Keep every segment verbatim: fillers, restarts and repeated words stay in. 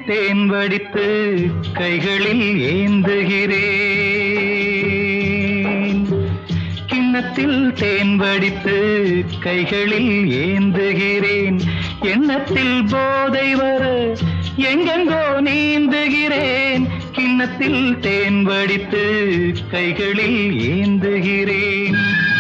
தேன் வடித்து கைகளில் ஏந்துகிறேன். கிண்ணத்தில் தேன் வடித்து கைகளில் ஏந்துகிறேன். எண்ணத்தில் போதை வர எங்கெங்கோ நீந்துகிறேன். கிண்ணத்தில் தேன் வடித்து கைகளில் ஏந்துகிறேன்.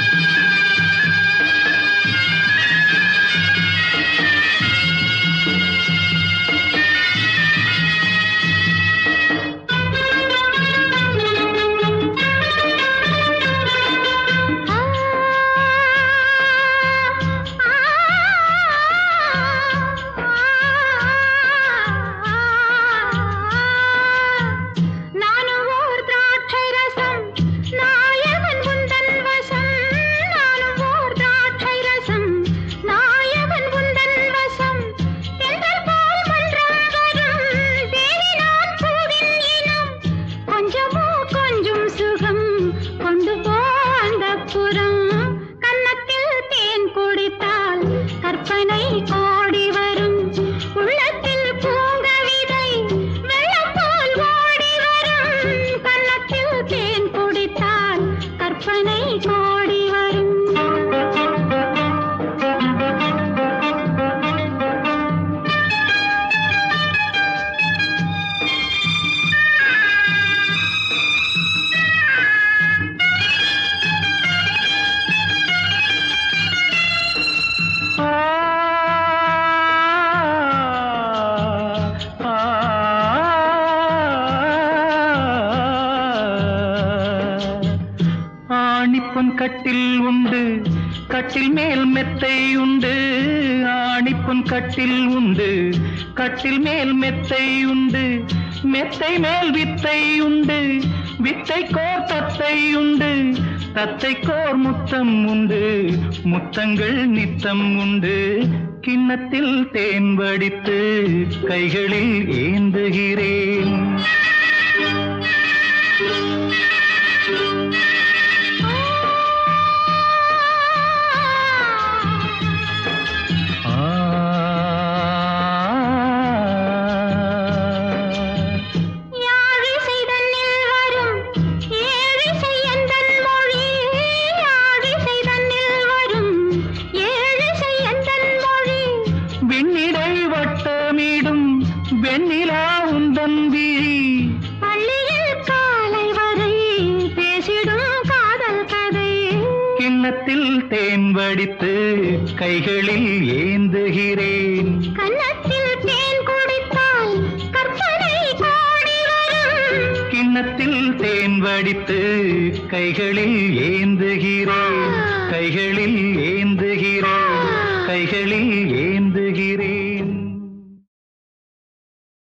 ஆணிப்பொன் கட்டில் உண்டு, கட்டில் மேல் மெத்தை உண்டு. ஆணிப்பொன் கட்டில் உண்டு, கட்டில் மேல் மெத்தை உண்டு. மெத்தை மேல் வித்தை உண்டு, வித்தை கோர் தத்தை உண்டு. தத்தை கோர் முத்தம் உண்டு, முத்தங்கள் நித்தம் உண்டு. கிண்ணத்தில் தேன் வடித்து கைகளில் ஏந்துகிறேன். வெண்ணிலா உந்தன் விழி பள்ளியில் காலை வரை பேசிடும் காதல் கதை. கிண்ணத்தில் தேன் வடித்து கைகளில் ஏந்துகிறேன். கன்னத்தில் தேன் குடித்தால் கற்பனை கோடி வரும். கிண்ணத்தில் தேன் வடித்து கைகளில் ஏந்துகிறேன். கைகளில் ஏந்துகிறேன். கைகளில்